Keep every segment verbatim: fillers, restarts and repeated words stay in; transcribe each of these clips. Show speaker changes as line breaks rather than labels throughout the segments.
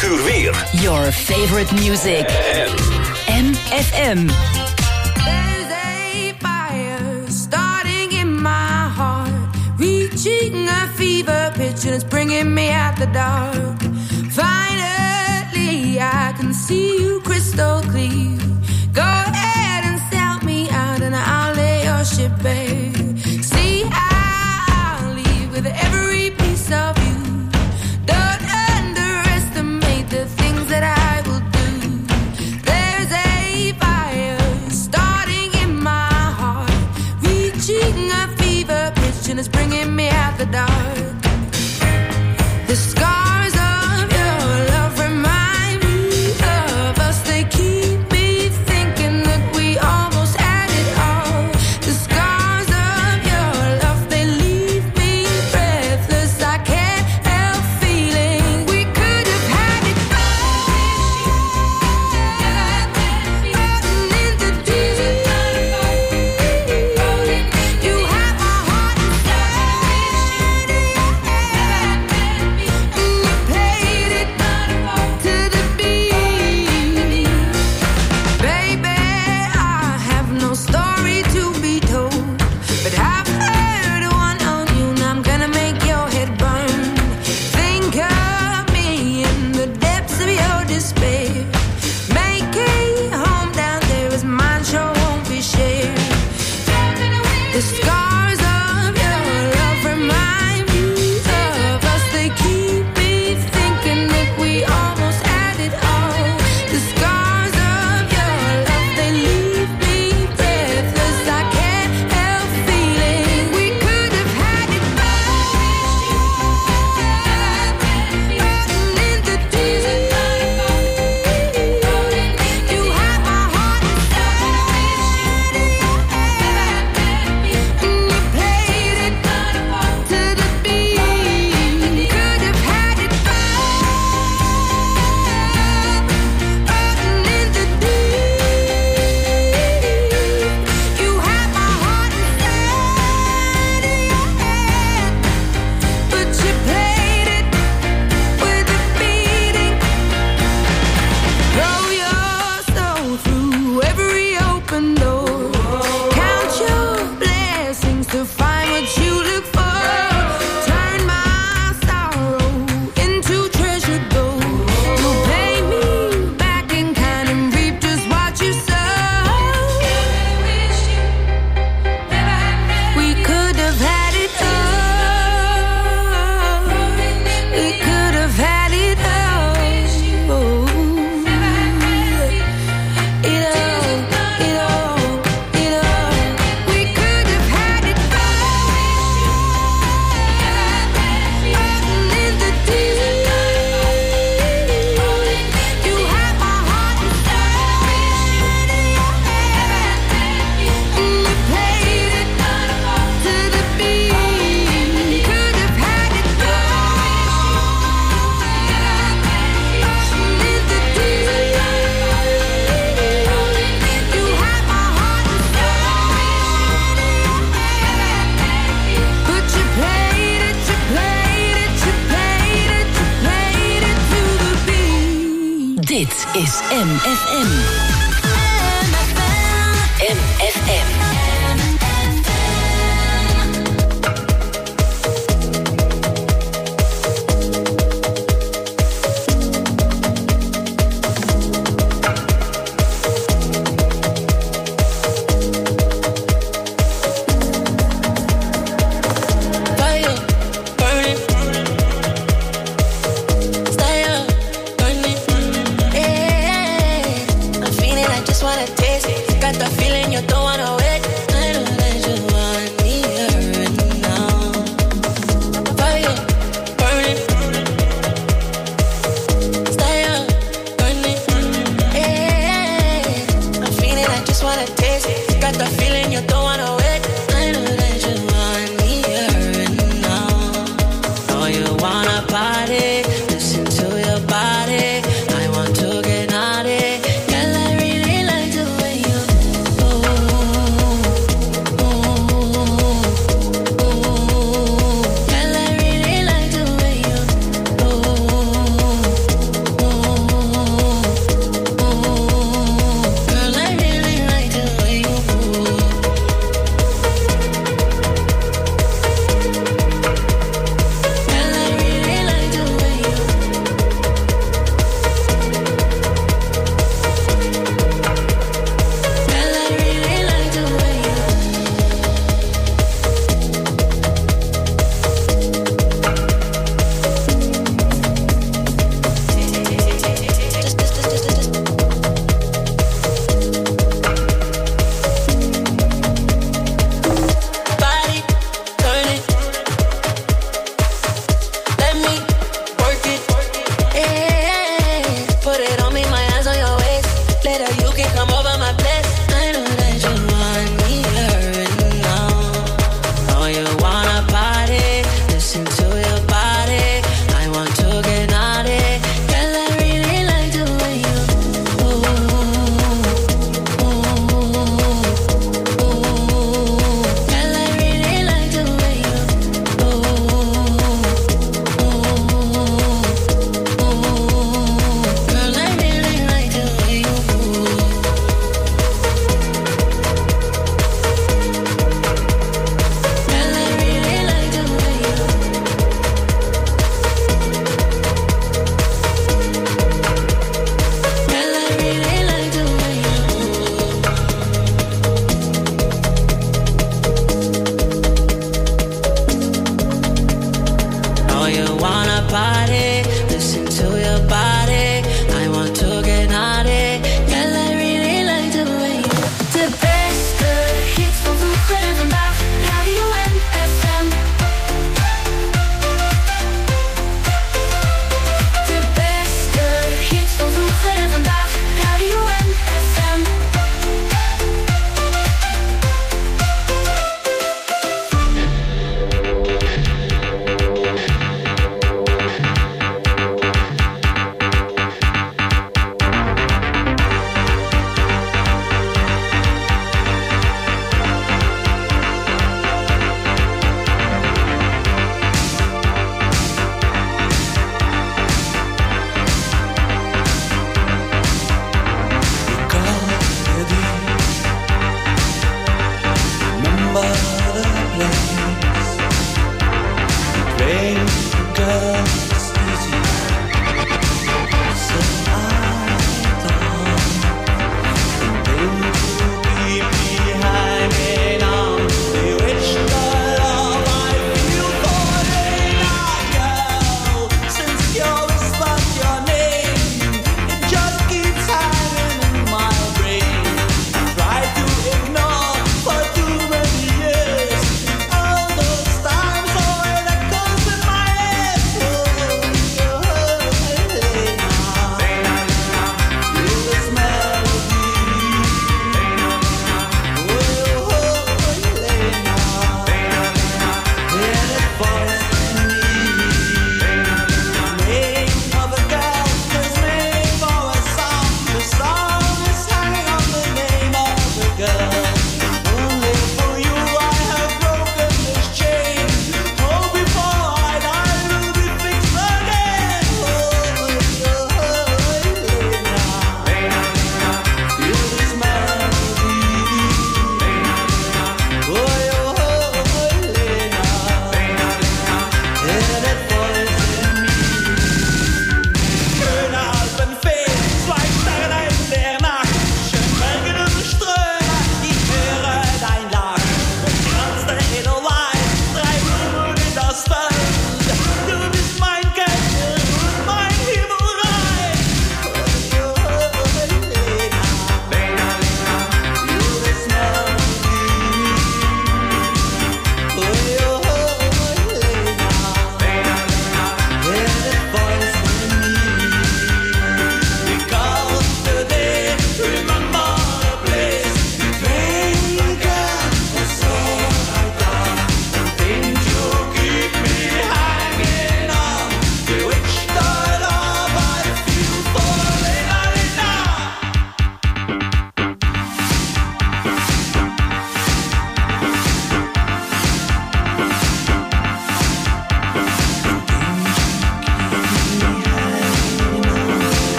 elk uur weer.
Your favorite music. M F M.
There's a fire starting in my heart, reaching a fever pitch and it's bringing me out the dark. Finally, I can see you crystal clear. Go ahead and sell me out and I'll lay your ship bare. See, I'll leave with every piece of you. Don't underestimate the things that I will do. There's a fire starting in my heart, reaching a fever pitch and it's bringing me out the dark. The scars of your love remind me of us. They keep me thinking that we almost had it all. The scars of your love, they leave me breathless. I can't help feeling we could have had it all. Rolling in the deep. You have my heart inside. And you played it to the beat. Baby, I have no story to be told, but I've heard one on you and I'm gonna make your head burn. Think of me in the depths of your despair. Make a home down there as mine sure won't be shared. The scars of your love remind me of us. They keep me thinking that we almost had it all. The scars of your love, they leave me breathless. I can't help feeling we could have had it all. Rolling in the deep. You have my heart inside. And you played it to the beat. Could have had it all. Rolling in the deep. You have my heart inside of your hand, but you played it with a beating. Throw your soul through every open door. Count your blessings to find what you look for. Turn my sorrow into treasure gold. You'll pay me back in kind and reap just what you sow. We could have had it all. We could have had it all. It all, it all, it all. We could have had it all. Rolling in the deep. You have my heart inside of your hand. And you played it to the beat. Could have had it all. Rolling in the deep. You have my heart inside of your hand. But you played it, you played it, you played it, you played it to the beat.
Dit is M F M. M F M.
Fire, burning, stay up, burning, yeah. I'm feeling, I just wanna taste it. Got the feeling you don't wanna wait.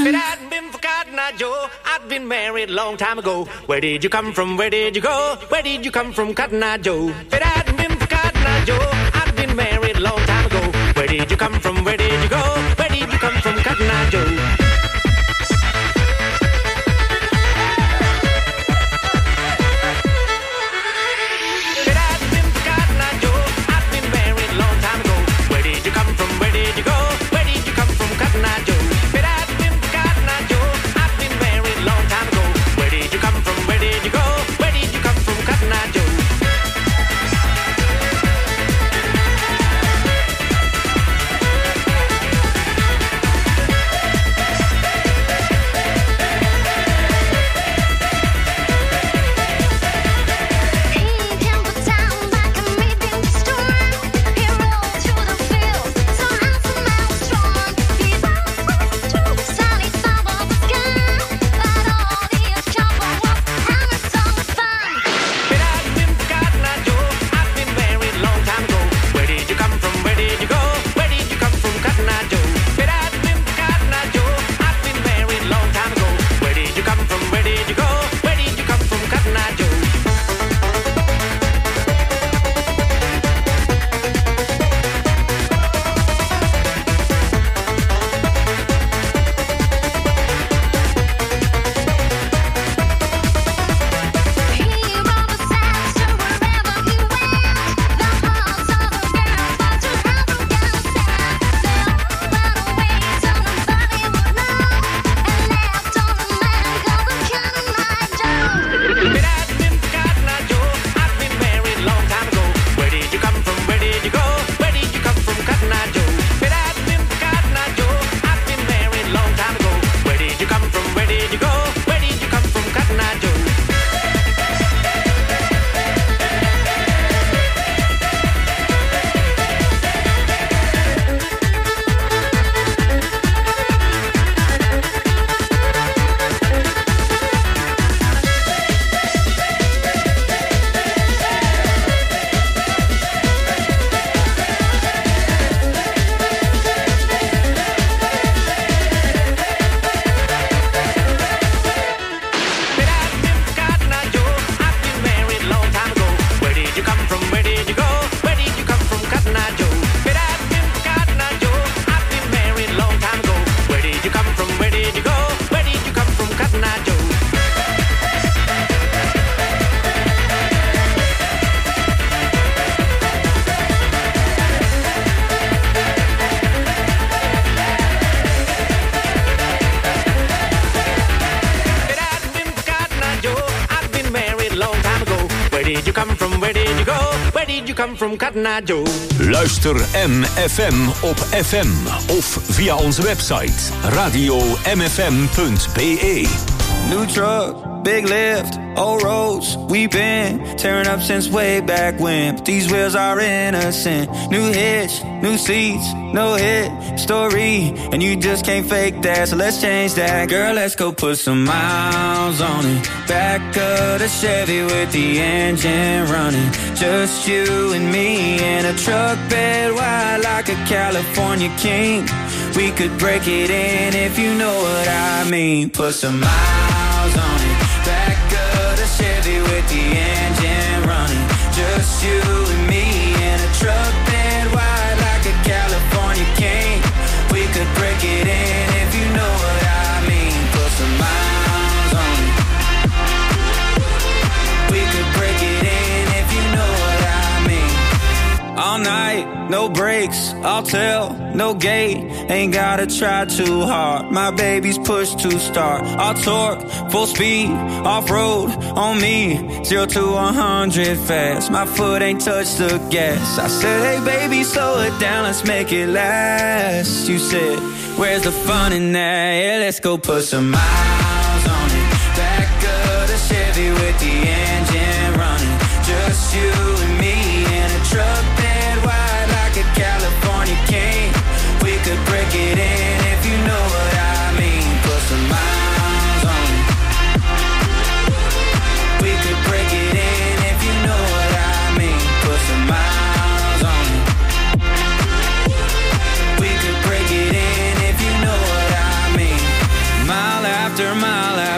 it hadn't been for Cotton Eye Joe, I'd been married a long time ago. Where did you come from? Where did you go? Where did you come from, Cotton Eye Joe? If it hadn't been for Cotton Eye Joe, I'd been married a long time ago. Where did you come from? Where did you go? Where did you come from, Cotton Eye Joe?
Luister M F M op F M of via onze website radio m f m punt b e.
New truck, big lift, old roads. We've been tearing up since way back when, but these wheels are innocent. New hitch, new seats, no hit story, and you just can't fake that, so let's change that. Girl, let's go put some miles on it. Back of the Chevy with the engine running. Just you and me in a truck bed wide like a California king. We could break it in if you know what I mean. Put some miles on it. Back of the Chevy with the engine running. Just you and me in a truck bed wide like a California king. We could break it in if you know what I mean. Put some miles on it. We could break it in if you know what I mean. All night, no brakes, I'll tell, no gate. Ain't gotta try too hard, my baby's push to start. I'll torque, full speed, off-road, on me. Zero to one hundred fast, my foot ain't touched the gas. I said, hey baby, slow it down, let's make it last. You said, where's the fun in that? Yeah, let's go put some miles on it. Back of the Chevy with the engine running. Just you and me in a truck bed wide like a California king. We could break it in if you know what I mean. Put some miles on it. We could break it in if you know what I mean. Put some miles on it. We could break it in if you know what I mean.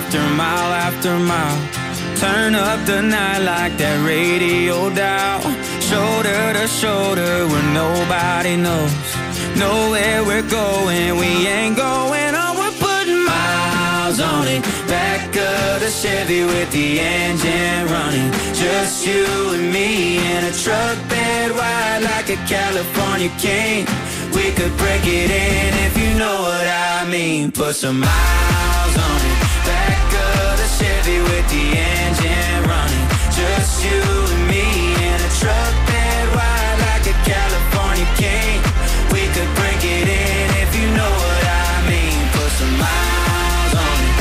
after mile after mile. Turn up the night like that radio dial. Shoulder to shoulder where nobody knows. Nowhere we're going, we ain't going on. We're putting miles on it. Back of the Chevy with the engine running. Just you and me in a truck bed wide like a California king. We could break it in if you know what I mean. Put some miles on it. Back of the Chevy with the engine running. Just you and me in a truck bed wide like a California king. We could break it in if you know what I mean. Put some miles on it.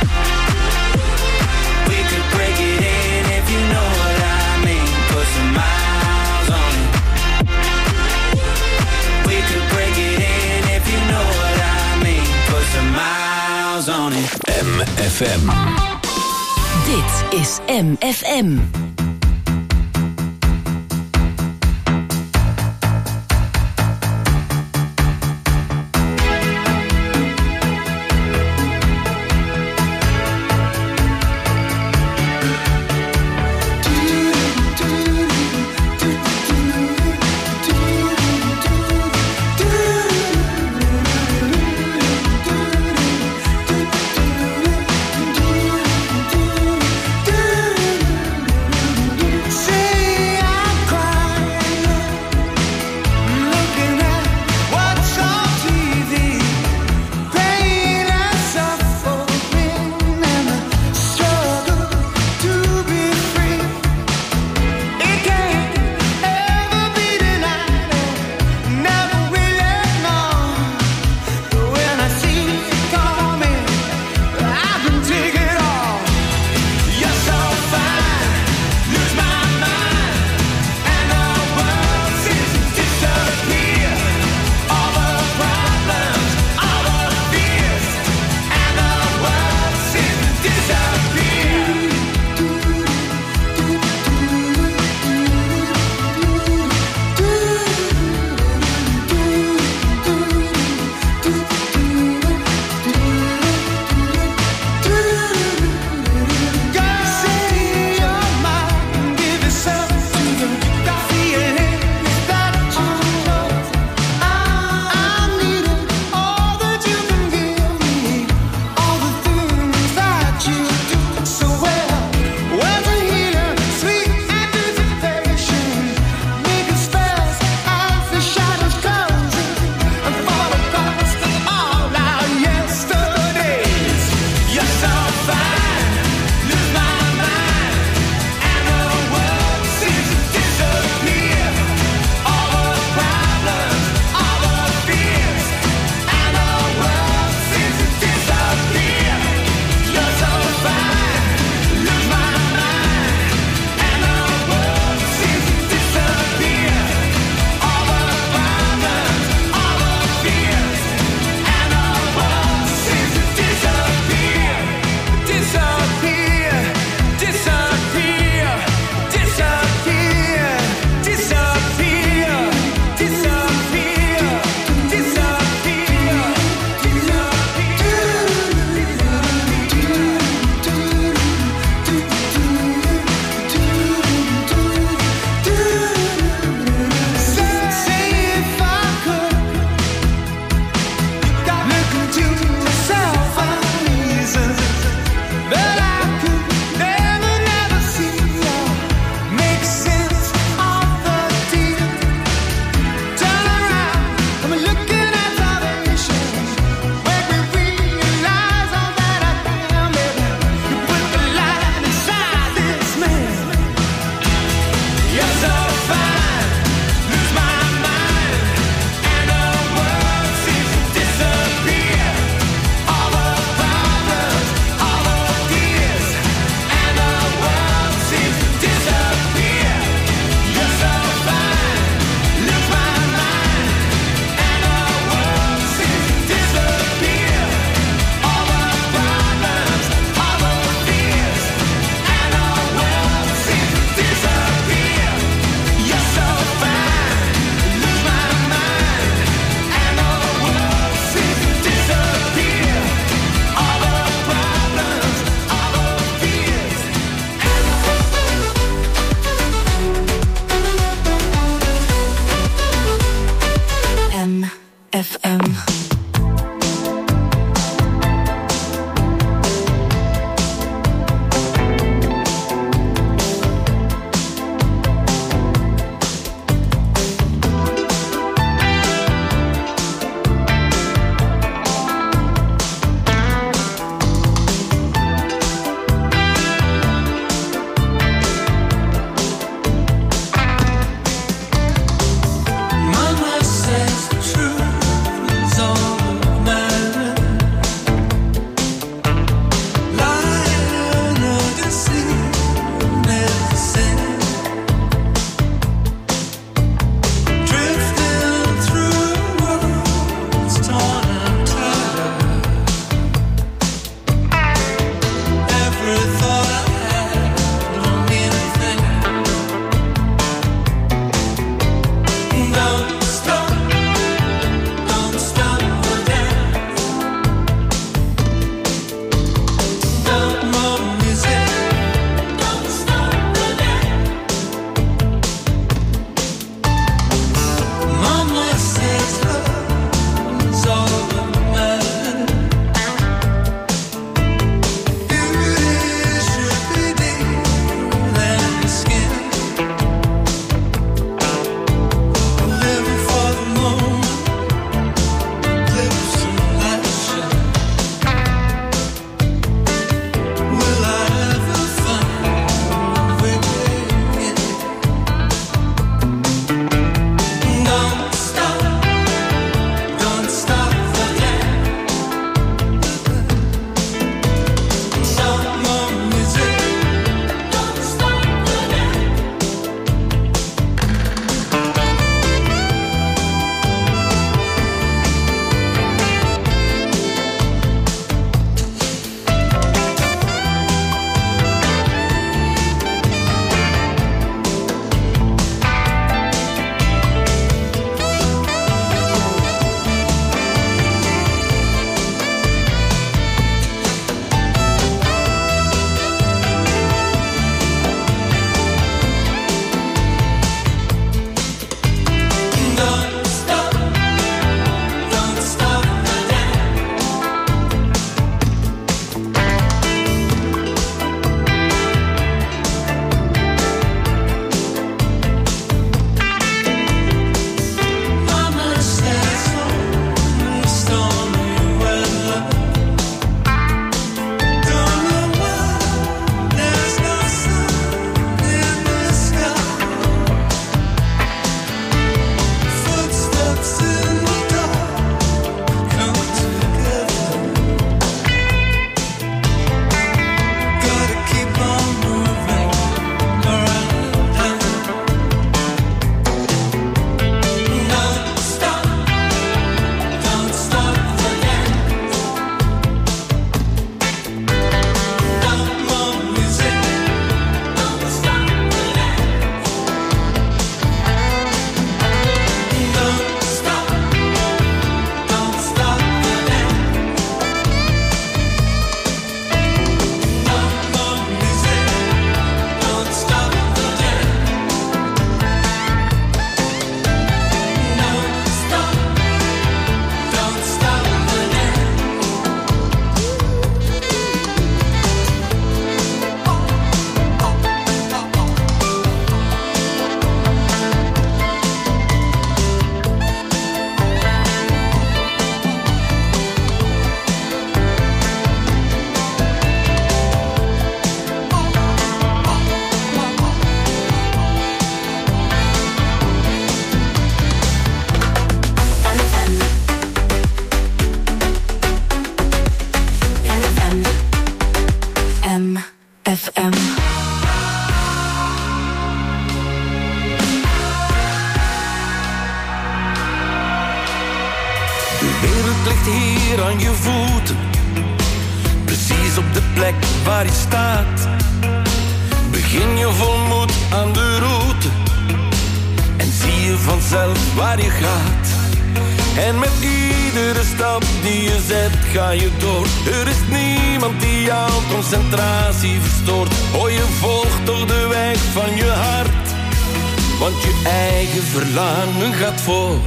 We could break it in if you know what I mean. Put some miles on it. We could break it in if you know what I mean. Put some miles on it.
M F M.
Dit is M F M.
van je voeten. Precies op de plek waar je staat. Begin je vol moed aan de route. En zie je vanzelf waar je gaat. En met iedere stap die je zet ga je door. Er is niemand die jouw concentratie verstoort. Oh, je volgt toch de weg van je hart. Want je eigen verlangen gaat voor.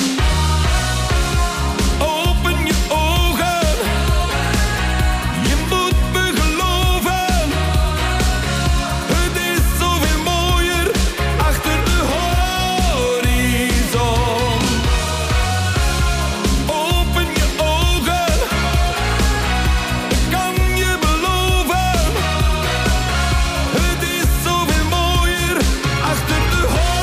Open je ogen. Je moet me geloven. Het is zoveel mooier achter de horizon. Open je ogen. Ik kan je beloven. Het is zoveel mooier achter de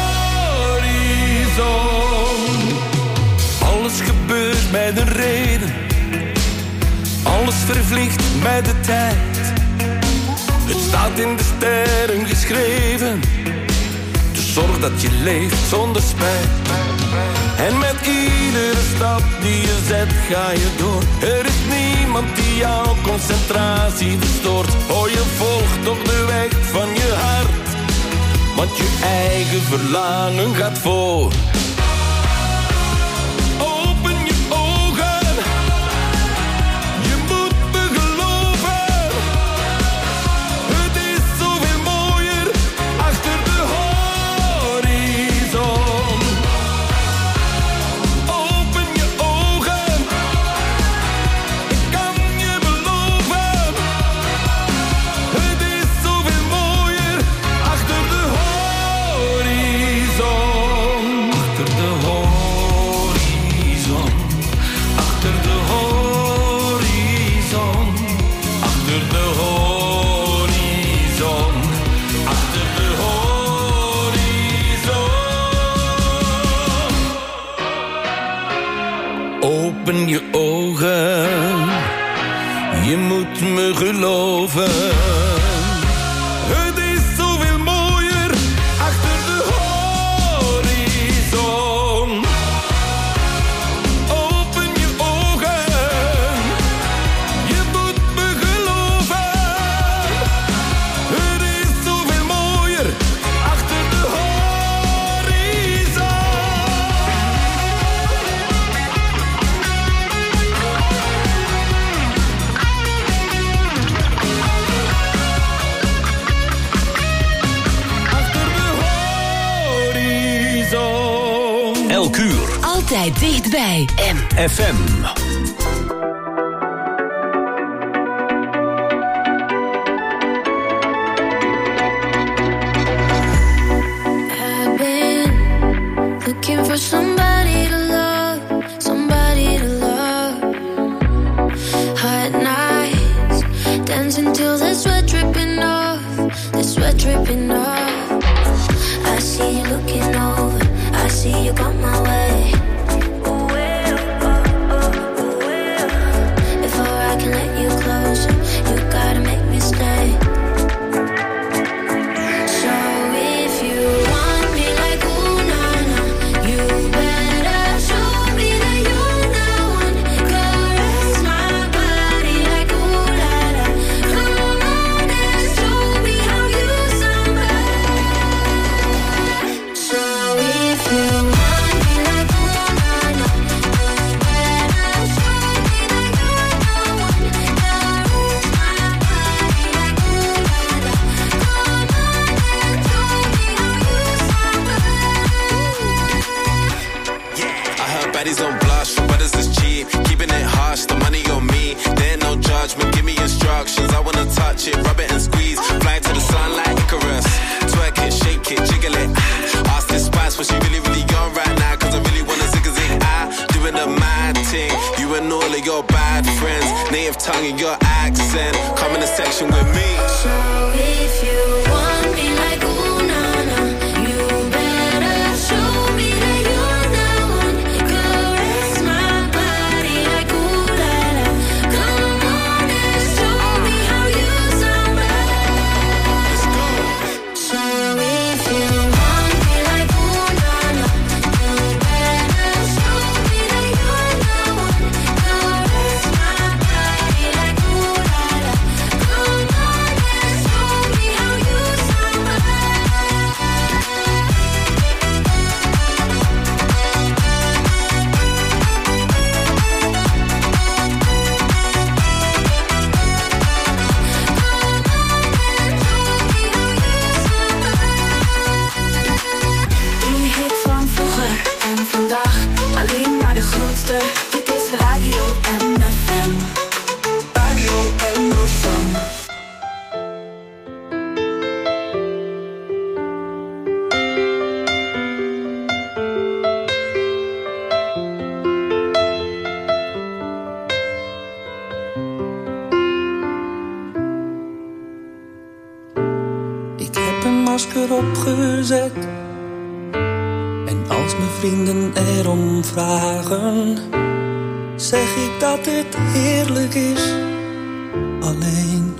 horizon. Alles gebeurt met een reden. Alles vervliegt met de tijd. Het staat in de sterren geschreven. Dus zorg dat je leeft zonder spijt. En met iedere stap die je zet ga je door. Er is niemand die jouw concentratie verstoort. Oh, je volgt toch de weg van je hart. Want je eigen verlangen gaat voor. Open je ogen. Je moet me geloven. Het is zoveel mooier achter de horizon. Open je ogen. Ik kan je beloven. Het is zoveel mooier achter de horizon. Achter de horizon. Achter de horizon. Achter de horizon. Achter de horizon. Open je ogen. Je moet me geloven. Het is zoveel mooier achter de horizon. Open je ogen. Je moet me geloven. Het is zoveel mooier achter de horizon. Achter de horizon.
Elk uur.
Altijd dichtbij. M.
F M.
I've been looking for somebody to love, somebody to love. Hot nights, dancing till the sweat dripping off, the sweat dripping off. I see you looking over, I see you come my way. Before I can let you closer, you gotta make me stay. So if you want me like ooh na na, you better show me that you're the one. Caress my body like ooh la la. Come on and show me how you somebody. So if you want me like ooh na na, you better show me that you're the one. Caress my body like ooh la la. Come on and show me how you somebody.
I heard baddies don't blush, for brothers is cheap. Keeping it harsh, the money on me. There ain't no judgment, give me instructions. I wanna touch it, rub it and squeeze. Fly to the sun like Icarus. Twerk it, shake it, jiggle it. Ah. Ask this spice, what she really, really on right now. Cause I really wanna zig a zig. I doing the mad thing. You and all of your bad friends. Native tongue and your accent. Come in the section with me.
So if you want me like ooh na na, you better show me that you're the one. Caress my body like ooh la la. Come on and show me how you somebody. So if you want me like ooh na na, you better show me that you're the one. Caress my
masker opgezet. En als mijn vrienden erom vragen, zeg ik dat het heerlijk is alleen.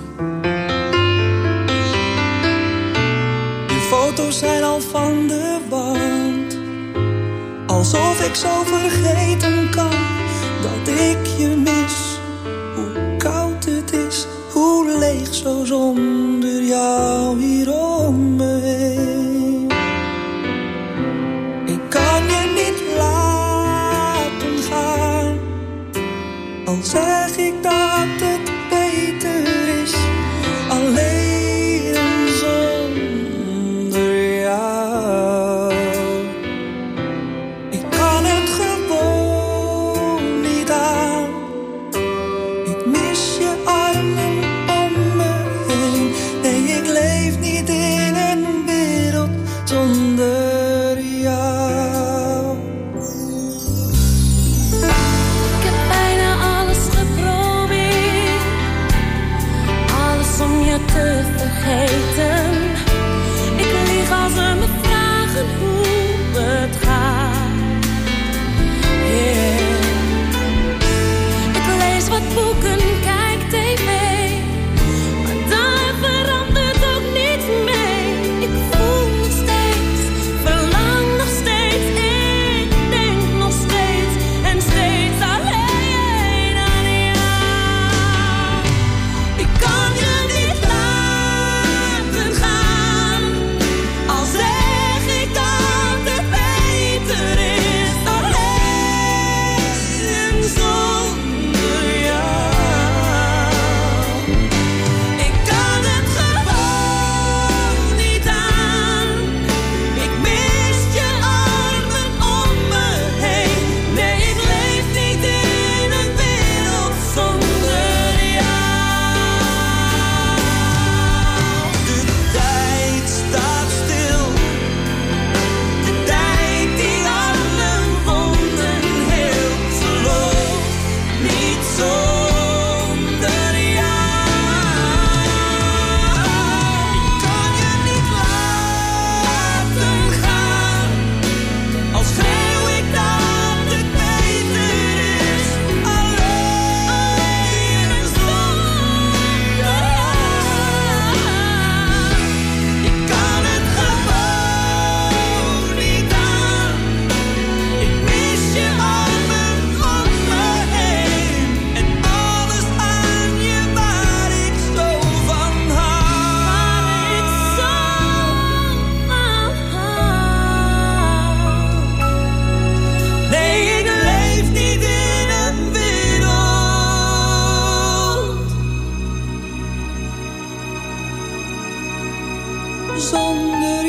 Je foto's zijn al van de wand, alsof ik zo vergeten kan dat ik je mis. Hoe koud het is, hoe leeg zo zonder jou hier om me heen. Ik kan je niet laten gaan, al zeg ik dat het beter is alleen zonder jou. Ik kan het gewoon niet aan. Ik mis je armen om me heen. Nee, ik leef niet in een wereld zonder jou.
Ik heb bijna alles geprobeerd, alles om je te vergeten. Ik lieg als ze me vragen hoe het gaat. Yeah. Ik lees wat boeken, kijk tv, maar daar verandert ook niets mee. Ik voel nog steeds, verlang nog steeds, ik denk nog steeds en steeds alleen aan jou. Ik kan je niet laten gaan, al zeg ik dat het beter is alleen zonder jou. Ik kan het gewoon niet aan. Ik mis je armen om me heen. Nee, ik leef niet in een wereld zonder jou.
De tijd staat stil, de tijd die alle wonden heelt. Geloof niet zonder jou. Ik kan je niet laten gaan, al schreeuw ik dat het beter is alleen zonder jou. Ik kan het gewoon niet aan. Ik mis je armen om me heen en alles aan je waar ik zo van hou.
Waar ik zo van hou.
Nee, ik leef niet in een wereld zonder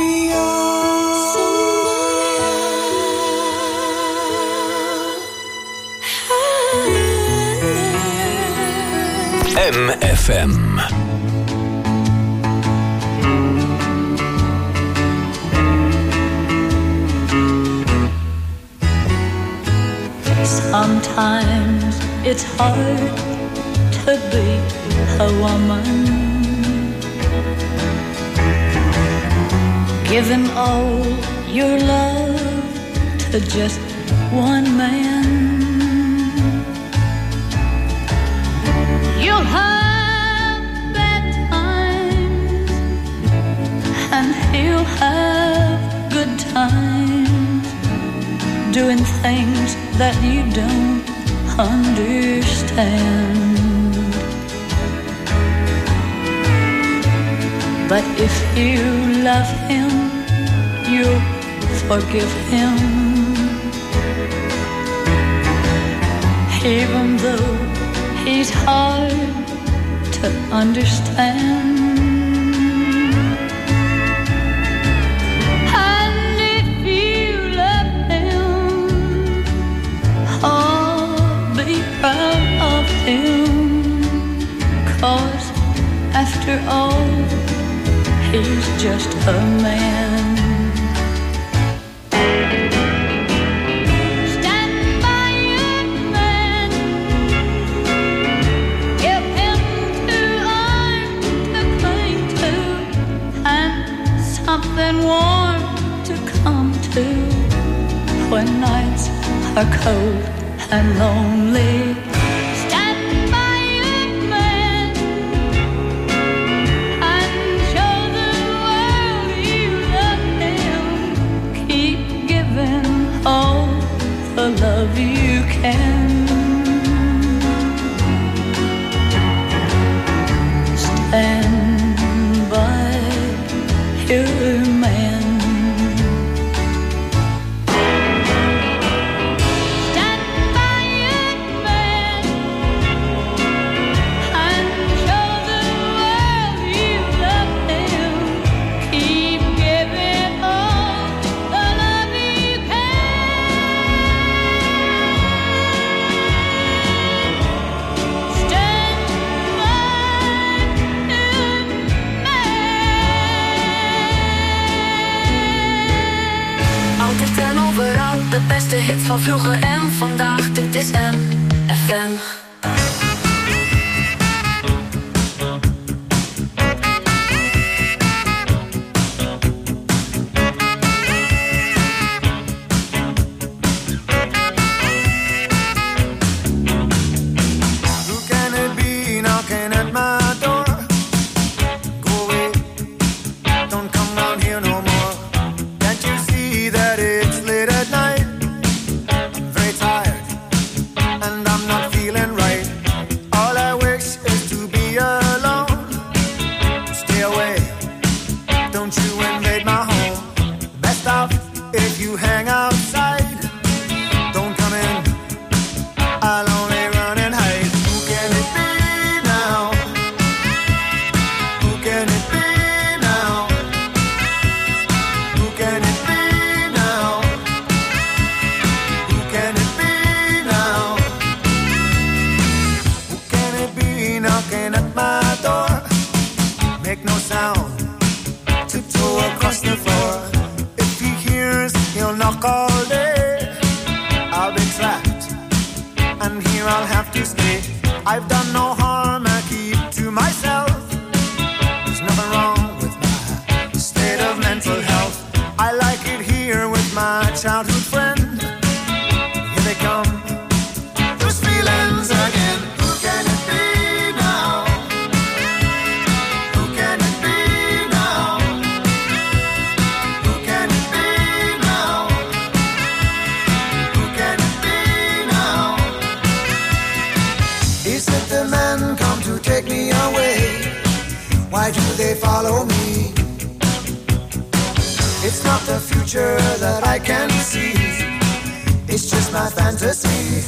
jou.
M F M.
Sometimes it's hard to be a woman, giving all your love to just one man. You'll have bad times and he'll have good times, doing things that you don't understand. But if you love him, you'll forgive him, even though he's hard to understand. And if you love him, oh, be proud of him, 'cause after all, he's just a man. Stand by your man, give him two arms to cling to, and some when nights are cold and lonely. Stand by your man and show the world you love him. Keep giving all the love you can. Stand by your man. Stand by your man and show the world you love him. Keep giving all the love you can. Stand by your man.
Altijd en overal, de beste hits van vroeger en vandaag. Dit is M F M.
Who can it be knocking at my door? Go away, don't come round here no more. Can't you see that it's late at night? I'm very tired and I'm not feeling right. All I wish is to be alone. Stay away, don't you invade my home. Best off if you hang outside. Don't come in, I'll only run and hide. Who can it be now? Who can it be now? Who can it be now? Who can it be now? Who can it be knocking at my door? Make no sound, tiptoe across the floor. If he hears, he'll knock all day. I'll be trapped, and here I'll have to stay. I've done no harm, I keep to myself. There's nothing wrong with my state of mental health. I like it here with my childhood friend. Here they come, those feelings again. Who can it be now? Who can it be now? Who can it be now? Who can it be now? Is it the men come to take me away? Why do they follow me? It's not the future that I can see. It's just my fantasy.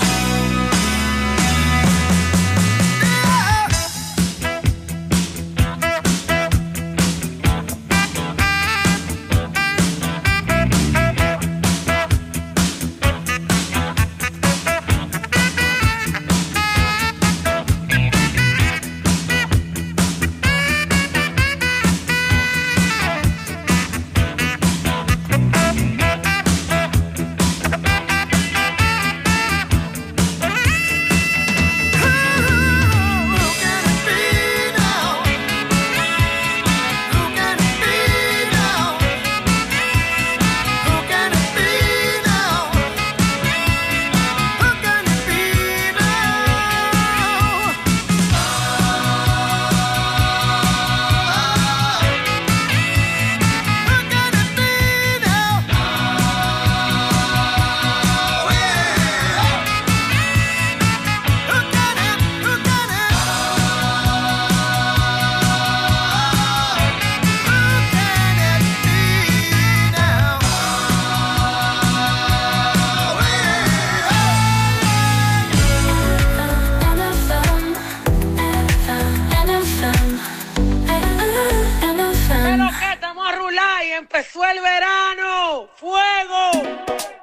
empezó el verano. ¡Fuego!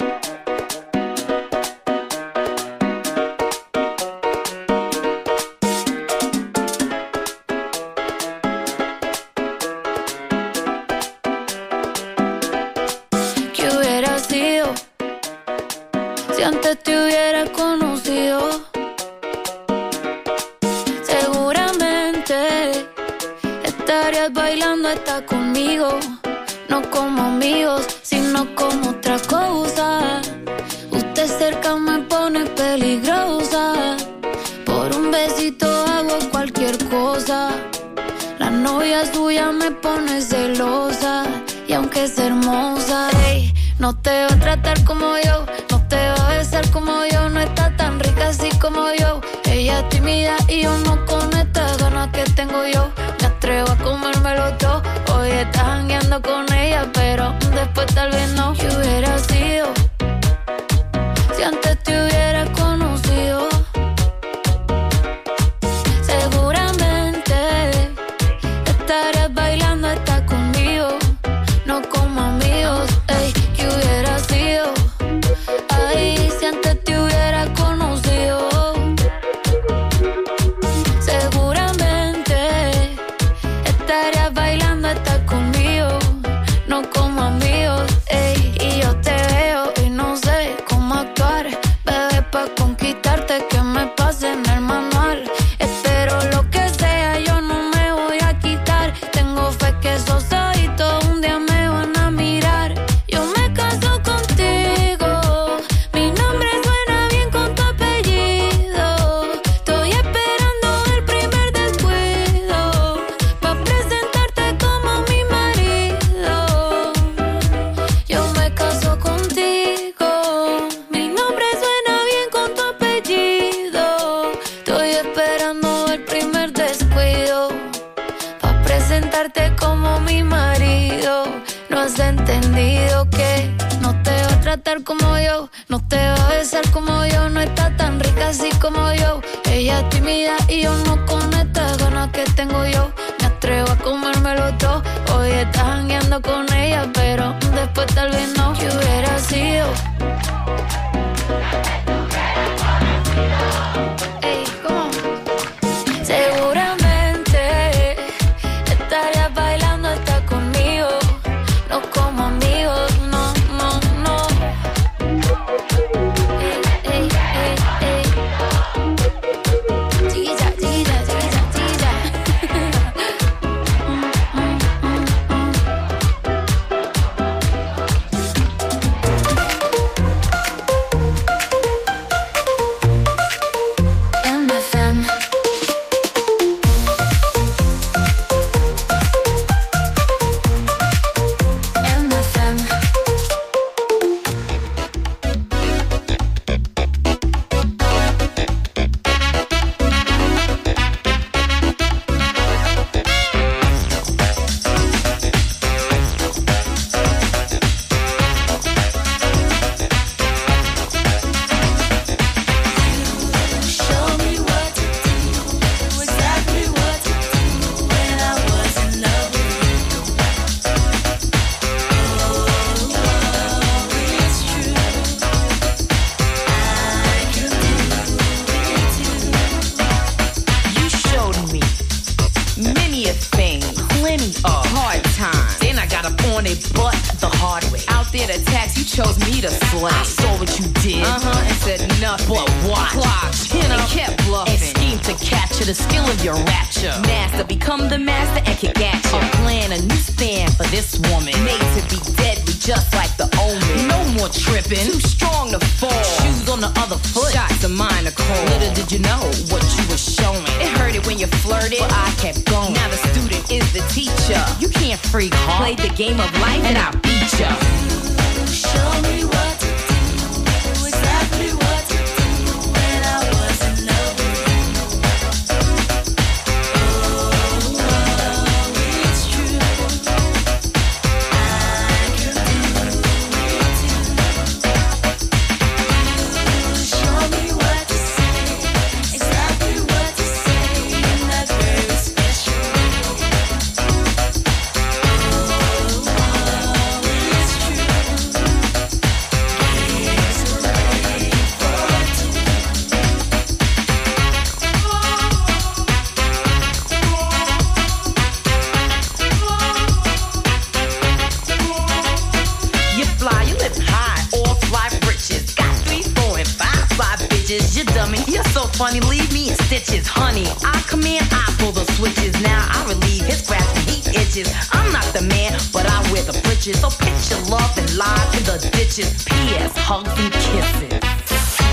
¿Qué hubiera sido si antes te hubiera conocido? Seguramente estarías bailando hasta conmigo, no como amigos, sino como otra cosa.
tuya me pone peligrosa. Por un besito hago cualquier cosa. La novia suya me pone celosa. Y aunque es hermosa, ey, no te va a tratar como yo, no te va a besar como yo, no está tan rica así como yo. Ella es tímida y yo no con estas ganas que tengo yo. Me atrevo a comérmelo todo. Hoy estás jangueando con ella, pero después tal vez no. ¿Qué hubiera sido si antes te hubiera conocido? Seguramente estarías bailando hasta conmigo, no como amigos. Ey, ¿qué hubiera sido? Ay, si antes te hubiera conocido. Seguramente estarías bailando hasta conmigo, no como amigos. Ey, y yo te veo y no sé cómo actuar, bebé, pa' conquistarte que me pase en el manual. Espero lo que sea, yo no me voy a quitar. Tengo fe que esos ojitos un día me van a mirar. Yo me caso contigo, mi nombre suena bien con tu apellido. Estoy esperando el primer descuido pa' presentarte como mi marido. Yo me caso contigo, mi nombre suena bien con tu apellido. Estoy esperando el primer descuido pa' presentarte como mi marido. No has entendido que no te va a tratar como yo, no te va a besar como yo, no está tan rica así como yo. Ella es tímida y yo no con estas ganas que tengo yo. Me atrevo a comérmelo todo. Hoy estás jangueando con ella, pero después tal vez no. ¿Qué hubiera sido? Ey, ¿cómo? Seguramente estarías bailando hasta conmigo, no como amigos, no, no, no. Ey, ey, ey, ey. Chiquilla, chiquilla, chiquilla, chiquilla. M F M. M F M. Show me what to do, exactly what to do when I was in love with you. Oh, it's true. I can do it too.
You showed me many a thing, plenty of hard times. Then I got up on it, but the hard way. Out there to tax, you chose me to slay. I saw what you did, uh-huh, and said nothing but watch. Clocked, you know, and kept bluffing. And schemed to capture the skill of your rapture. Master, become the master and kick at you. I'm playing a new stand for this woman. Made to be deadly, just like the omen. No more tripping, too strong to fall. Shoes on the other foot, shots of mine are cold. Little did you know what you were showing. It hurted when you flirted, but I kept going. Now the student is the teacher. You can't freak hard. Played the game of life and I beat ya.
Show me what to do, exactly what to do when I was in love with you. Oh, it's true. I can do it too. Show me what to say, exactly what to say in that very special way.
You fly, you live high, all fly riches. Got three, four, and five, five bitches. You dummy, you're so funny, leave me in stitches. Honey, I command, I pull the switches. Now I relieve his grasp when he itches. I'm not the man, but I wear the britches. So pitch your love and lie in the ditches. P S. Hugs and kisses.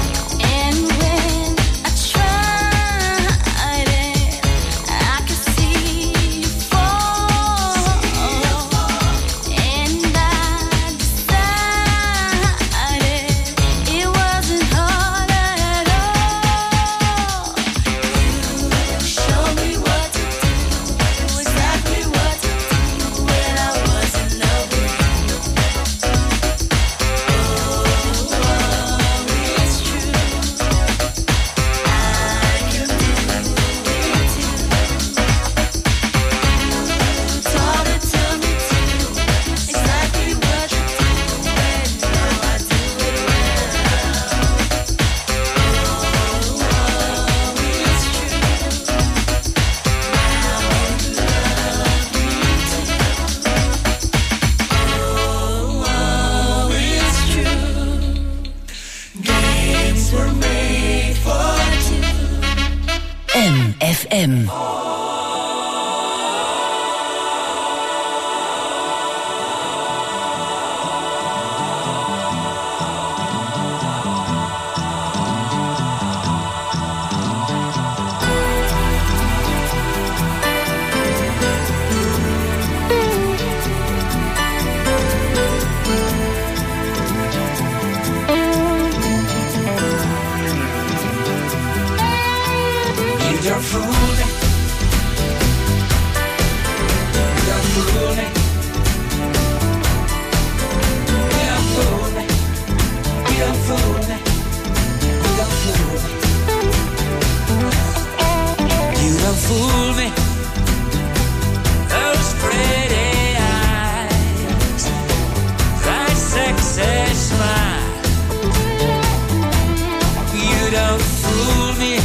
M.
You don't fool me. You don't fool me. You don't fool me. You don't fool me. You don't fool me. You don't fool me. Those pretty eyes, that sexy smile. You don't fool me.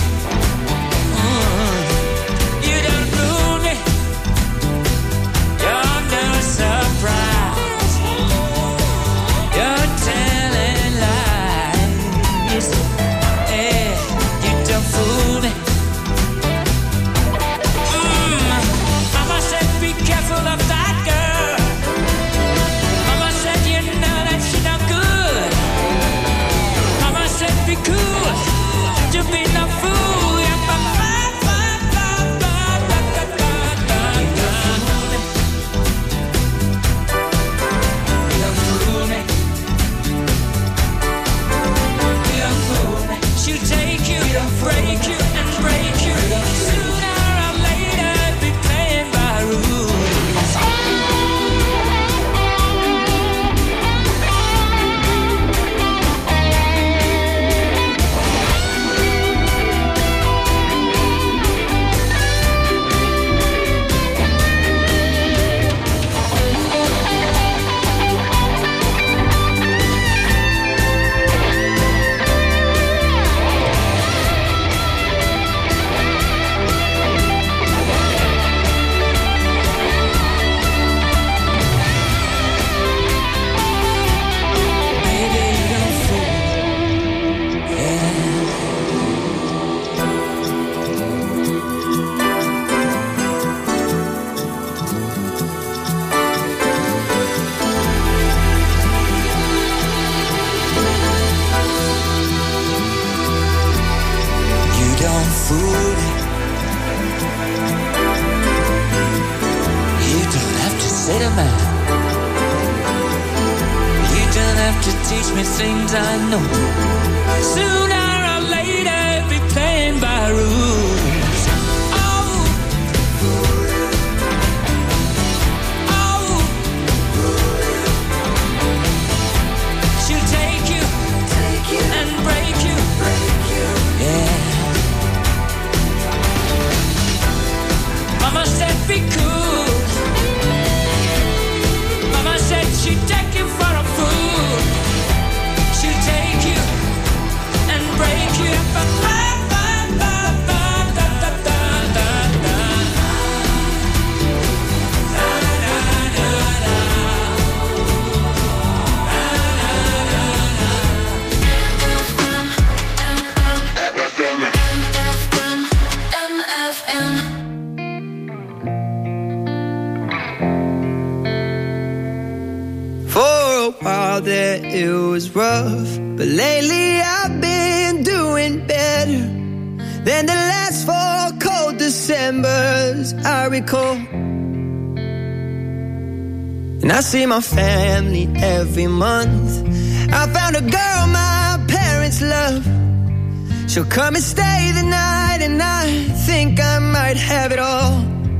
And I see my family every month. I found a girl my parents love. She'll come and stay the night, and I think I might have it all.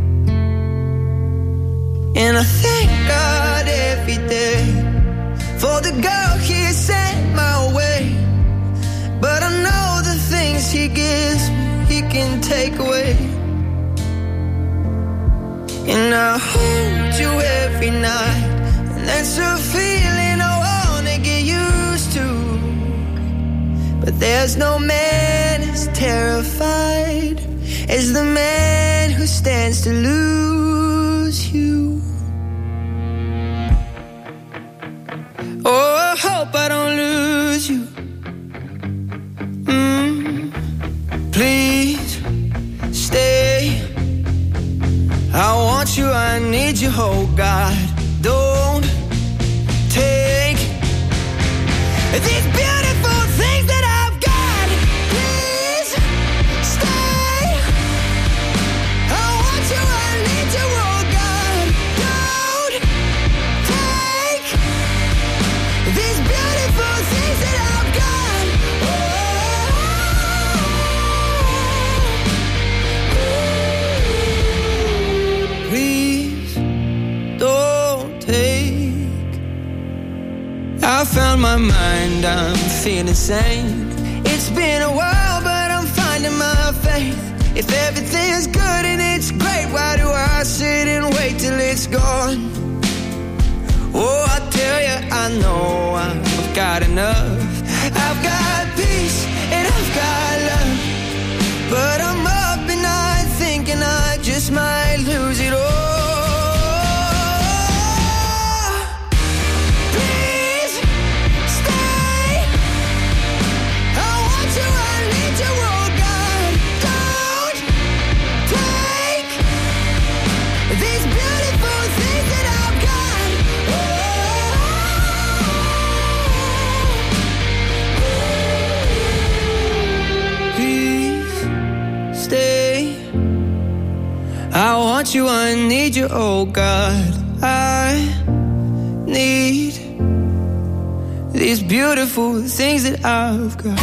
And I thank God every day for the girl He sent my way. But I know the things He gives me, He can take away. And I hold you every night, and that's a feeling I wanna get used to. But there's no man as terrified as the man who stands to lose you. Oh, I hope I don't lose you. Mm, please stay. want you, I need you, oh God. Don't take these beautiful things that I've got. Please stay. I want you, I need you, oh God. Don't take these beautiful things that I've got. Oh, please don't take. I found my mind, I'm feeling sane. It's been a while, but I'm finding my faith. If everything's good and it's great, why do I sit and wait till it's gone? Oh, I tell you, I know I've got enough. I've got peace and I've got love, but I'm up at night thinking I just might lose it all. Please stay. I want you, I need you, oh God. Don't take these beautiful things that I've got. Please stay. I want you, I need you, oh God. I need these beautiful things that I've got.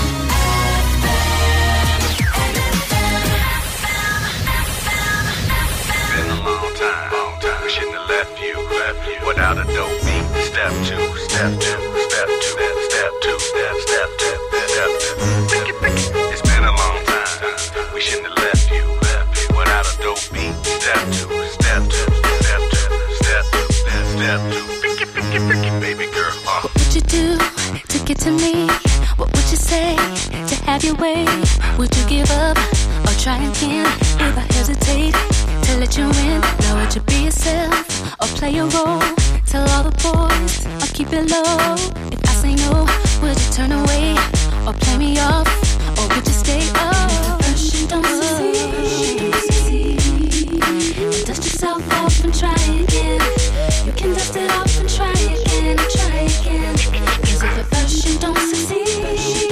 Been a long time, long time. We shouldn't have left you, left you without a dope beat. Step two, step two, step two, step two, step, step two, step two. Pick it, pick it. It's been a long time. We shouldn't have left you, left you without a dope beat. Step two, step two, step two, step two, step, step two. Pick it, pick it, pick it, baby girl. Uh.
What would you do to get to me? What would you say to have your way? Would you give up or try again? If I hesitate to let you in, now would you be yourself or play a role? Tell all the boys or keep it low. If I say no, would you turn away or play me off? Or would you stay up? First you don't succeed, and dust yourself off and try again. You can dust it off and try again, try again. Cause if at first you don't succeed,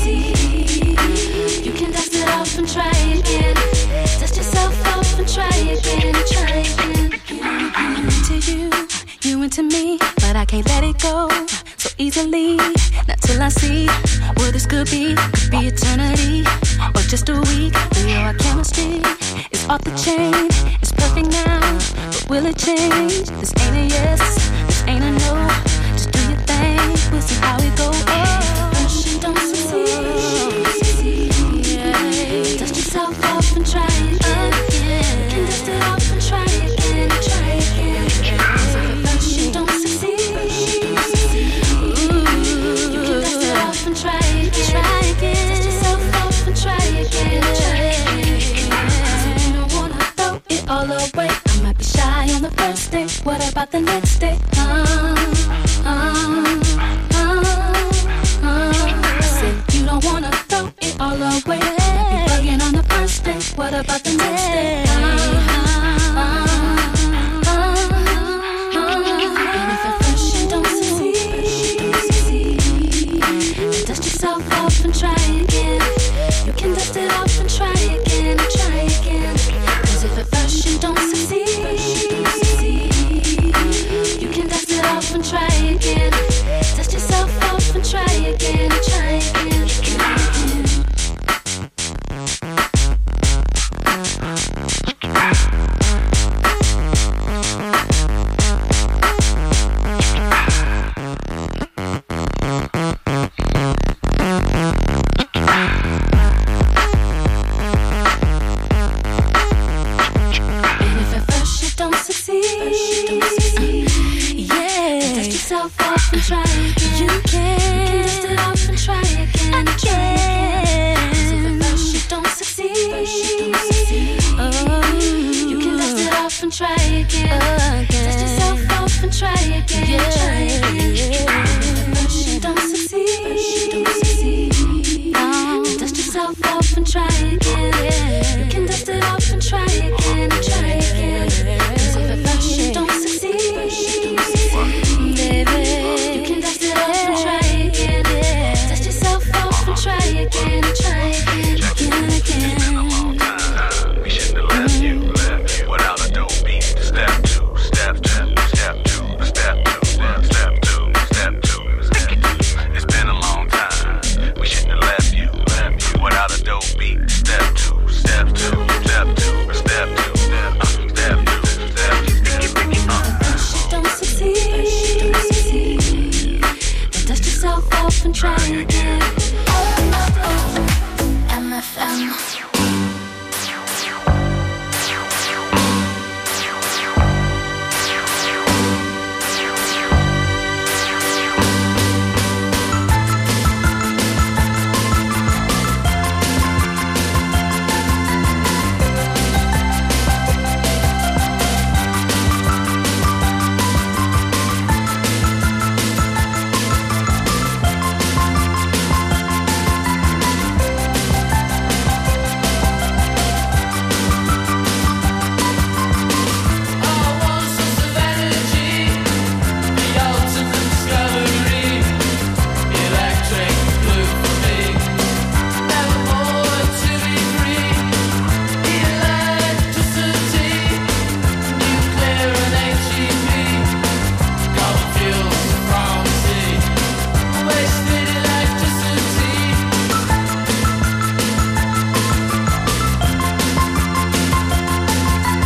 you can dust it off and try again. Dust yourself off and try again, try again. I'm into you, you into me, but I can't let it go so easily. Not till I see what this could be. Could be eternity or just a week. We know our chemistry is off the chain. It's perfect now, but will it change? This ain't a yes, this ain't a no. Just do your thing, we'll see how it goes. Oh, first you don't succeed, yeah. Dust yourself off and try again. You can dust it off and try again, try again. First you don't succeed, ooh, you can dust it off and try again, try again. Dust yourself off and try again, try again. You don't wanna throw it all away. I might be shy on the first day. What about the next day? Uh, uh, uh, uh. I said you don't wanna throw it all away. Be bugging on the first day. What about the next day? Uh, uh, uh, uh. And if at first you don't succeed, then dust yourself off and try again. You can dust it off and try again, try again. Cause if at first you don't succeed, you can dust it off and try again. Dust yourself off and try again, try again, try again. And if at first you don't succeed, yeah, dust yourself off and try again. You can dust it off and try again, again. If at first you don't succeed, oh, you can dust it off and try again. Dust yourself off and try again, try again. If at first you don't succeed, oh, dust yourself off and try again. You can dust it off and try again.